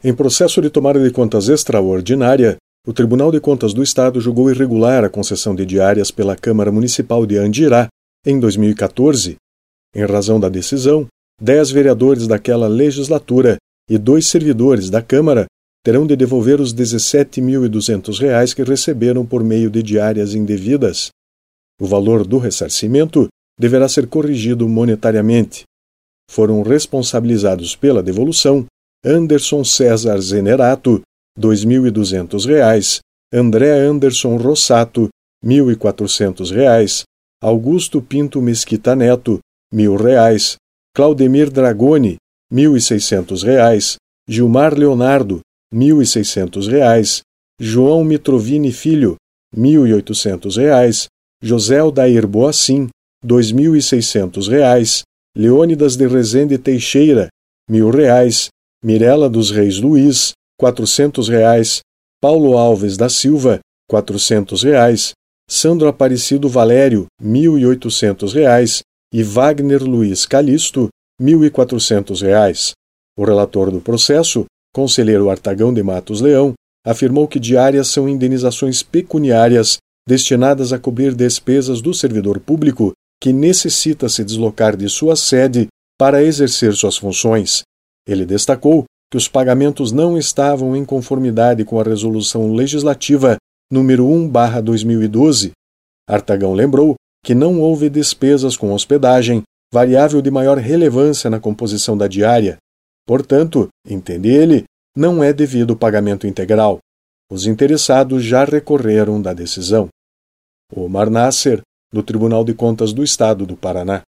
Em processo de tomada de contas extraordinária, o Tribunal de Contas do Estado julgou irregular a concessão de diárias pela Câmara Municipal de Andirá em 2014. Em razão da decisão, 10 vereadores daquela legislatura e 2 servidores da Câmara terão de devolver os R$ 17.200 que receberam por meio de diárias indevidas. O valor do ressarcimento deverá ser corrigido monetariamente. Foram responsabilizados pela devolução Anderson César Zenerato, R$ 2.200, André Anderson Rossato, R$ 1.400, Augusto Pinto Mesquita Neto, R$ 1.000, Claudemir Dragoni, R$ 1.600, Gilmar Leonardo, R$ 1.600, João Mitrovini Filho, R$ 1.800, José Aldair Boacim, R$ 2.600, Leônidas de Rezende Teixeira, R$ 1.000, Mirela dos Reis Luiz, R$ 400, Paulo Alves da Silva, R$ 400, Sandro Aparecido Valério, R$ 1.800 e Wagner Luiz Calisto, R$ 1.400. O relator do processo, conselheiro Artagão de Matos Leão, afirmou que diárias são indenizações pecuniárias destinadas a cobrir despesas do servidor público que necessita se deslocar de sua sede para exercer suas funções. Ele destacou que os pagamentos não estavam em conformidade com a Resolução Legislativa número 1/2012. Artagão lembrou que não houve despesas com hospedagem, variável de maior relevância na composição da diária. Portanto, entende ele, não é devido o pagamento integral. Os interessados já recorreram da decisão. Omar Nasser, do Tribunal de Contas do Estado do Paraná.